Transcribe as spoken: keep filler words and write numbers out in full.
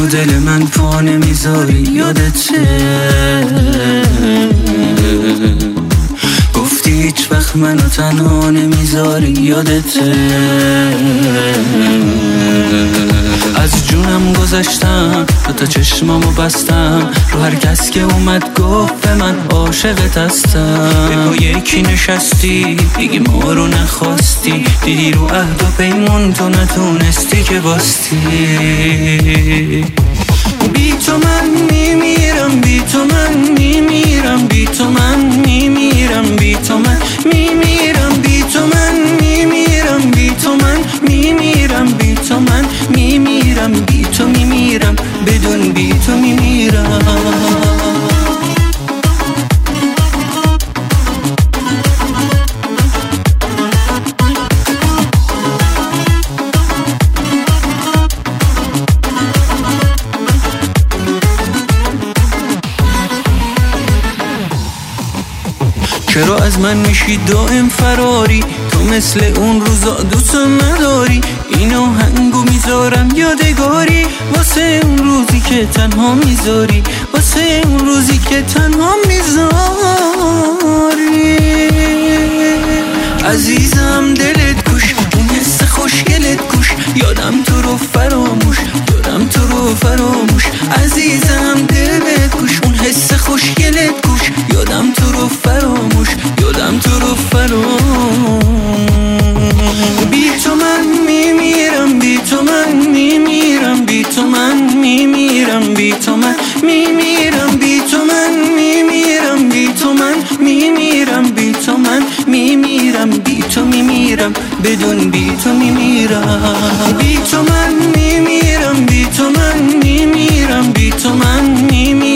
دل من پا نمیذاری یادته، گفتی هیچ وقت منو تنها نمیذاری یادته. از جونم گذشتم دوتا چشمامو بستم، رو هر کس که اومد گفت به من عاشقت هستم. به پای یکی نشستی دیگه ما رو نخواستی، دیدی رو عهد و پیمون تو نتونستی که باستی. بی تو من میمیرم، بی تو من میمیرم، بی تو من میمیرم، بی تو من میمیرم، بی تو من میمیرم، بی تو من میمیرم، بی تو من میمیرم، بی تو میمیرم، بدون بی تو میمیرم. چرا از من میشی دائم فراری؟ تو مثل اون روزا دوستم نداری. این آهنگو میذارم یادگاری، واسه اون روزی که تنها میذاری، واسه اون روزی که تنها میذاری. عزیزم دلت کوش، اون حس خوشگلت کوش، یادم تو رو فراموش، یادم تو رو فراموش. عزیزم دلت کوش، اون حس خوشگلت کوش، یادم تو رو فراموش، یادم تو رو فراموش. بی تو من میمیرم، بی تو من میمیرم، بی تو من میمیرم، بی تو من میمیرم، بی تو من میمیرم، بی تو من میمیرم، بی تو من میمیرم، بی تو میمیرم، بدون بی تو میمیرم. بی تو من میمیرم، بی تو من میمیرم، بی تو من میمیرم.